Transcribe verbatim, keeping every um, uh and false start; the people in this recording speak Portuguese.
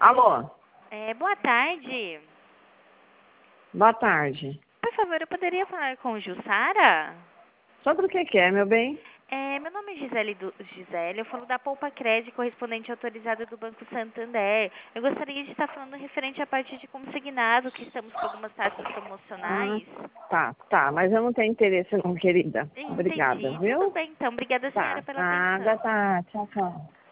Alô? É, boa tarde. Boa tarde. Por favor, eu poderia falar com Jussara? Sobre o que que é, meu bem? É, meu nome é Gisele, do, Gisele, eu falo da Poupa Crédito, correspondente autorizada do Banco Santander. Eu gostaria de estar falando referente à parte de consignado, que estamos com algumas taxas Ah, promocionais. tá, tá. Mas eu não tenho interesse não, querida. Obrigada, Entendi. Tudo viu? bem, então. Obrigada, senhora, Tá. pela Nada, atenção. tá. Tchau, tchau.